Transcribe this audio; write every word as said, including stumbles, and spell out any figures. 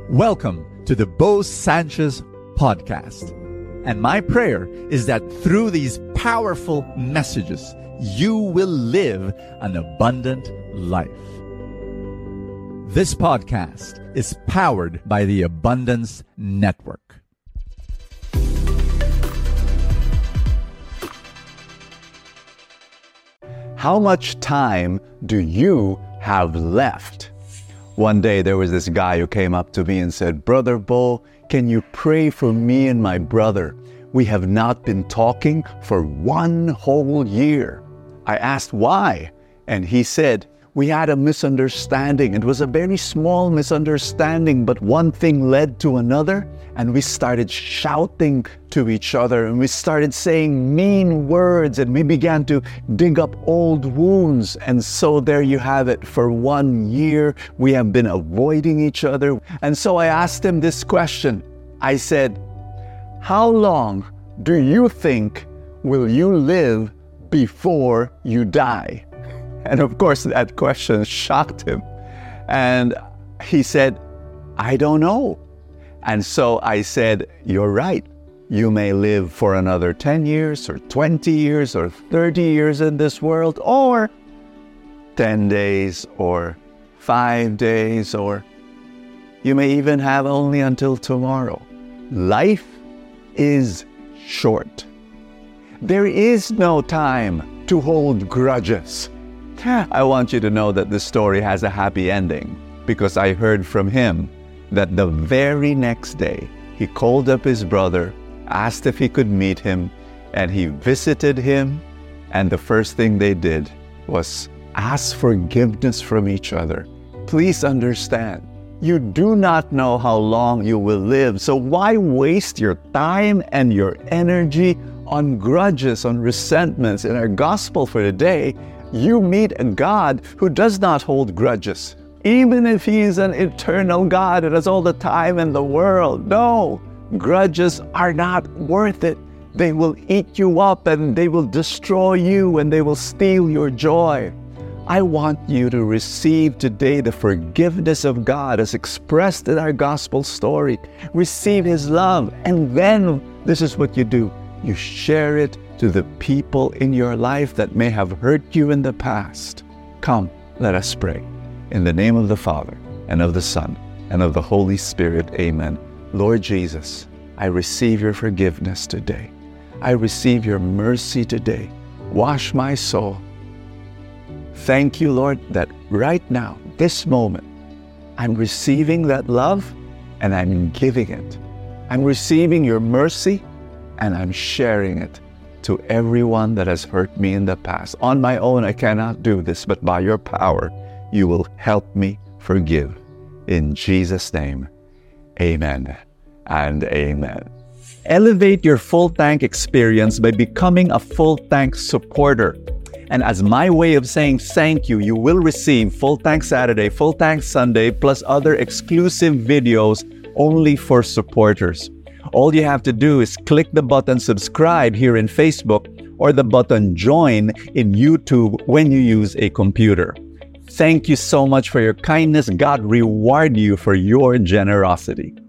Welcome to the Bo Sanchez podcast. And my prayer is that through these powerful messages, you will live an abundant life. This podcast is powered by the Abundance Network. How much time do you have left? One day there was this guy who came up to me and said, "Brother Bo, can you pray for me and my brother? We have not been talking for one whole year." I asked why, and he said, "We had a misunderstanding. It was a very small misunderstanding, but one thing led to another, and we started shouting to each other, and we started saying mean words, and we began to dig up old wounds. And so there you have it. For one year, we have been avoiding each other." And so I asked him this question. I said, "How long do you think will you live before you die?" And of course, that question shocked him. And he said, "I don't know." And so I said, "You're right. You may live for another ten years or twenty years or thirty years in this world, or ten days or five days, or you may even have only until tomorrow." Life is short. There is no time to hold grudges. I want you to know that this story has a happy ending, because I heard from him that the very next day he called up his brother, asked if he could meet him, and he visited him, and the first thing they did was ask forgiveness from each other. Please understand, you do not know how long you will live, so why waste your time and your energy on grudges, on resentments? In our gospel for today, you meet a God who does not hold grudges. Even if He is an eternal God that has all the time in the world. No, grudges are not worth it. They will eat you up, and they will destroy you, and they will steal your joy. I want you to receive today the forgiveness of God as expressed in our gospel story. Receive His love, and then this is what you do. You share it to the people in your life that may have hurt you in the past. Come, let us pray. In the name of the Father, and of the Son, and of the Holy Spirit, amen. Lord Jesus, I receive your forgiveness today. I receive your mercy today. Wash my soul. Thank you, Lord, that right now, this moment, I'm receiving that love, and I'm giving it. I'm receiving your mercy, and I'm sharing it to everyone that has hurt me in the past. On my own, I cannot do this, but by your power, you will help me forgive. In Jesus' name, amen and amen. Elevate your full tank experience by becoming a full tank supporter. And as my way of saying thank you, you will receive Full Tank Saturday, Full Tank Sunday, plus other exclusive videos only for supporters. All you have to do is click the button subscribe here in Facebook, or the button join in YouTube when you use a computer. Thank you so much for your kindness. God reward you for your generosity.